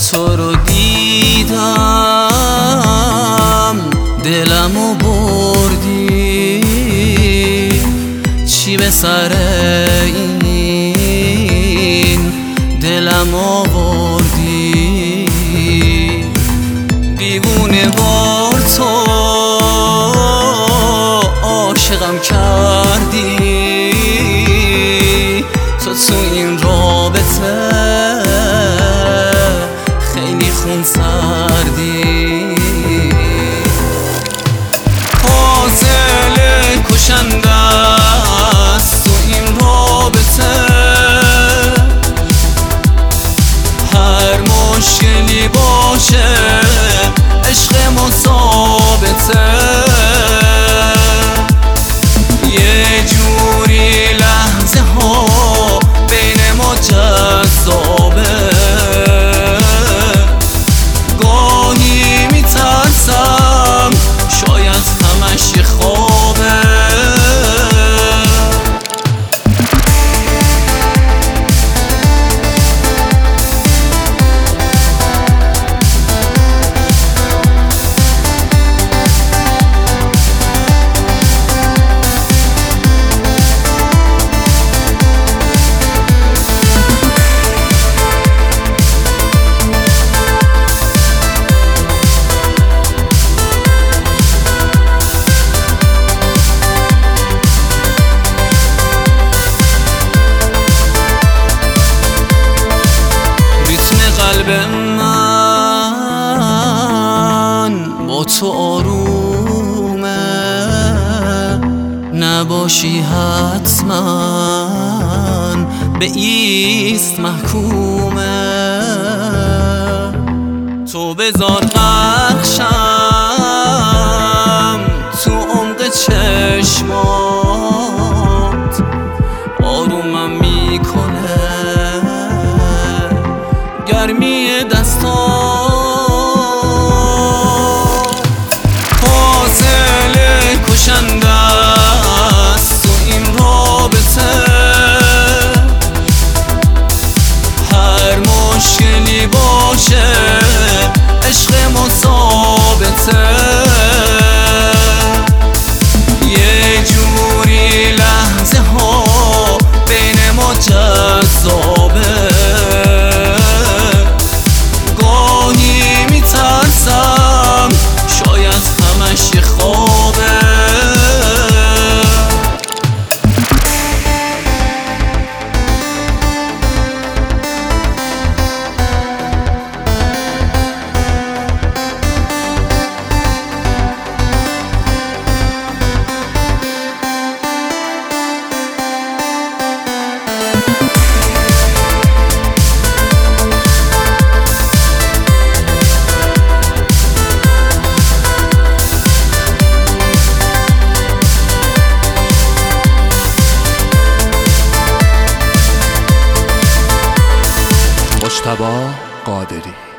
تو رو دیدم دلمو بردی، چی به سر این دلم آوردی؟ دیوونه وار تو عاشقم کردی، تو این رابطه خیلی خون سردی. قاتل کشنده است تو این رابطه، هر مشکلی باشه عشق ما ثابته، یه جوری لحظه ها بین ما جذابه، گاهی میترسم شاید همش یه خوابه. قلب من با تو آرومه، نباشی حتما به ایست محکومه، تو بذار نقشم تو عمق چشمات، آرومم میکنه گرمی دستات. قاتل کشنده است تو این رابطه، هر مشکلی باشه عشق ما ثابته، یه جوری لحظه ها بین ما جذابه، شاید همش یه خوابه. مجتبی قادری.